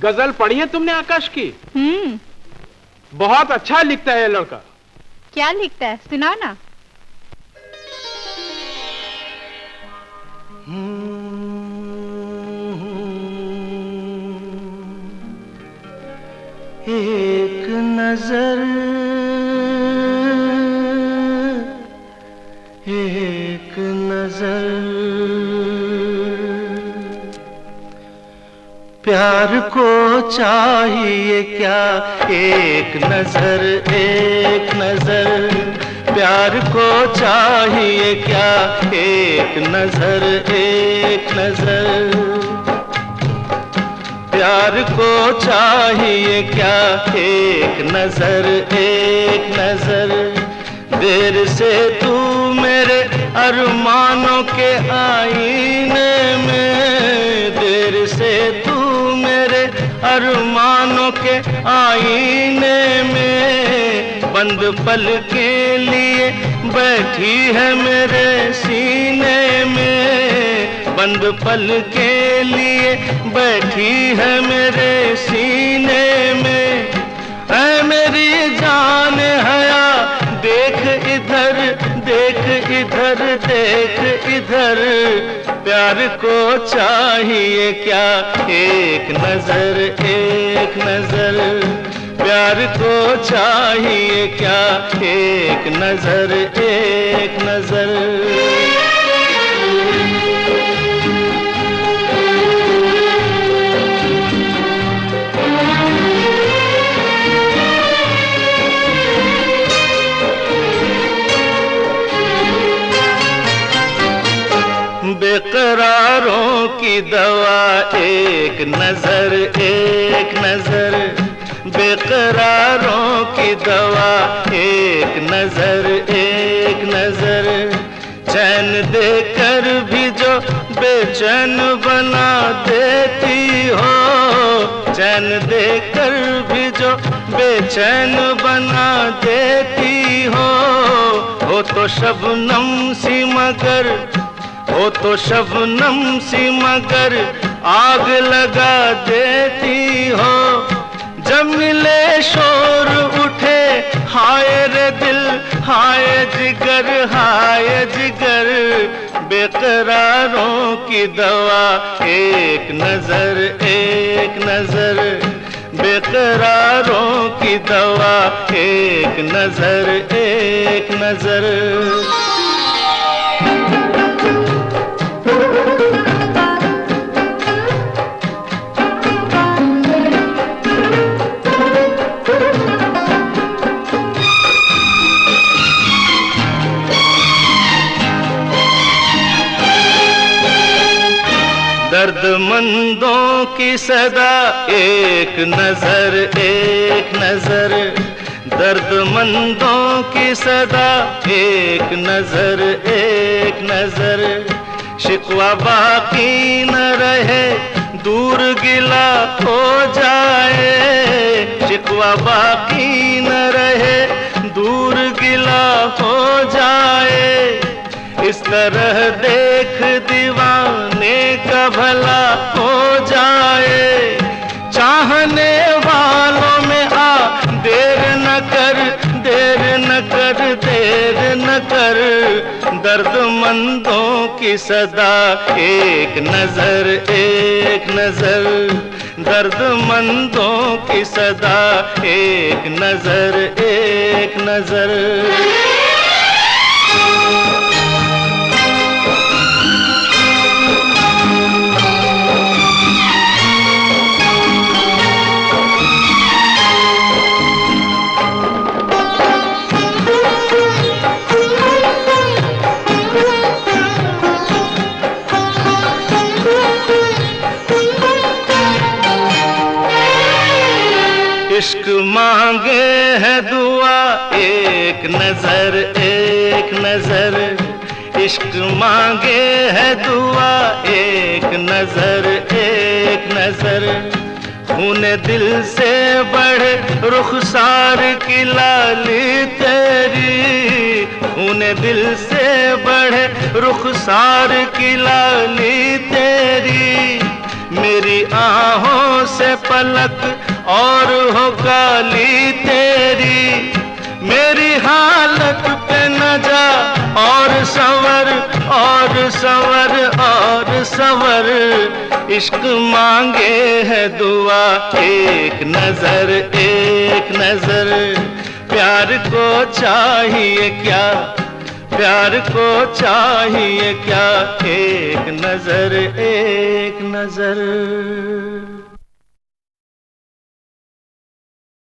गजल पढ़ी है तुमने आकाश की? बहुत अच्छा लिखता है ये लड़का। क्या लिखता है, सुना ना। एक नजर, एक नजर, प्यार को चाहिए क्या एक नजर, एक नजर, प्यार को चाहिए क्या एक नजर, एक नजर, प्यार को चाहिए क्या एक नजर, एक नजर। देर से तू मेरे अरमानों के आईने में, देर से तू मेरे अरमानों के आईने में, बंद पल के लिए बैठी है मेरे सीने में, बंद पल के लिए बैठी है मेरे सीने में। ऐ मेरी जान हया देख इधर, देख इधर, देख इधर, प्यार को चाहिए क्या एक नजर, एक नजर, प्यार को चाहिए क्या एक नजर, एक नजर। बेकरारों की दवा एक नजर, एक नजर, बेकरारों की दवा एक नजर, एक नजर, चैन देकर भी जो बेचैन बना देती हो, चैन देकर भी जो बेचैन बना देती हो तो शबनम सी मगर, हो तो शबनम सी मगर आग लगा देती हो। जब मिले शोर उठे हाय रे दिल, हाय जिगर, हाय जिगर, बेकरारों की दवा एक नजर, एक नजर, बेकरारों की दवा एक नजर, एक नजर। दर्दमंदों की सदा एक नजर, एक नजर, दर्दमंदों की सदा एक नजर, एक नजर, शिकवा बाकी न रहे दूर गिला हो जाए, शिकवा बाकी न रहे दूर गिला हो जाए। इस तरह देख दीवाने का भला हो जाए। चाहने वालों में आ देर न कर, देर न कर, देर न कर, दर्दमंदों की सदा एक नजर, एक नजर, दर्दमंदों की सदा एक नजर, एक नजर। इश्क मांगे है दुआ एक नजर, एक नजर, इश्क मांगे है दुआ एक नजर, एक नजर। खून दिल से बढ़े रुखसार की लाली तेरी, खून दिल से बढ़े रुखसार की लाली तेरी। मेरी आहों से पलक और हो काली तेरी, मेरी हालत पे न जा और संवर और संवर और संवर, इश्क मांगे है दुआ एक नजर एक नजर। प्यार को चाहिए क्या, प्यार को चाहिए क्या, एक नजर एक नजर।